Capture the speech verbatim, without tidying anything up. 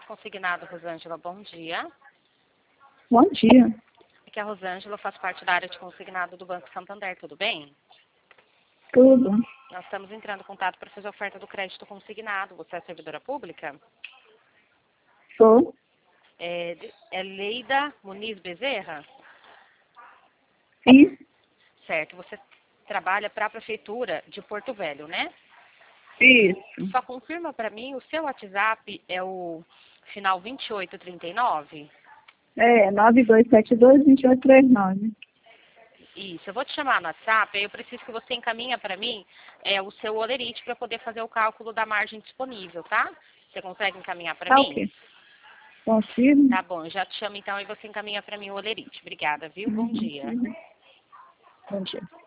Consignado, Rosângela, bom dia. Bom dia. Aqui é a Rosângela, faço parte da área de consignado do Banco Santander, tudo bem? Tudo. Nós estamos entrando em contato para fazer a oferta do crédito consignado. Você é servidora pública? Sou. É, é Leida Muniz Bezerra? Sim. Certo, você trabalha para a Prefeitura de Porto Velho, né? Isso. Só confirma para mim, o seu WhatsApp é o final vinte e oito trinta e nove? É, nove dois sete dois, dois oito três nove. Isso, eu vou te chamar no WhatsApp, aí eu preciso que você encaminha para mim é, o seu olerite para poder fazer o cálculo da margem disponível, tá? Você consegue encaminhar para Tá mim? ok. Consigo? Tá bom, já te chamo então e você encaminha para mim o olerite. Obrigada, viu? Bom Uhum. dia. Uhum. Bom dia.